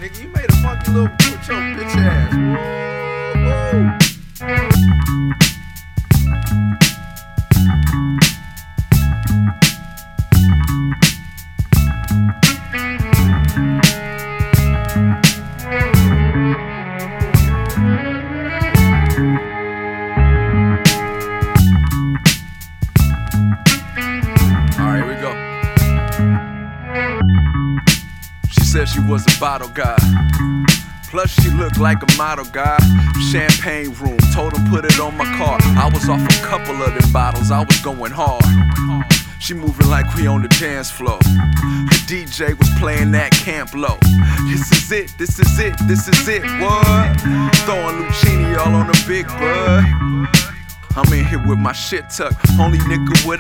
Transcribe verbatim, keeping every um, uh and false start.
nigga. You made a funky little with your bitch ass. Woo-hoo. Alright, here we go. She said she was a bottle guy. Plus she looked like a model guy. Champagne room, told him put it on my car. I was off a couple of them bottles, I was going hard. She moving like we on the dance floor. The D J was playing that Camp Low. This is it, this is it, this is it, what? Throwing Lucchini all on the big bud. I'm in here with my shit tucked. Only nigga with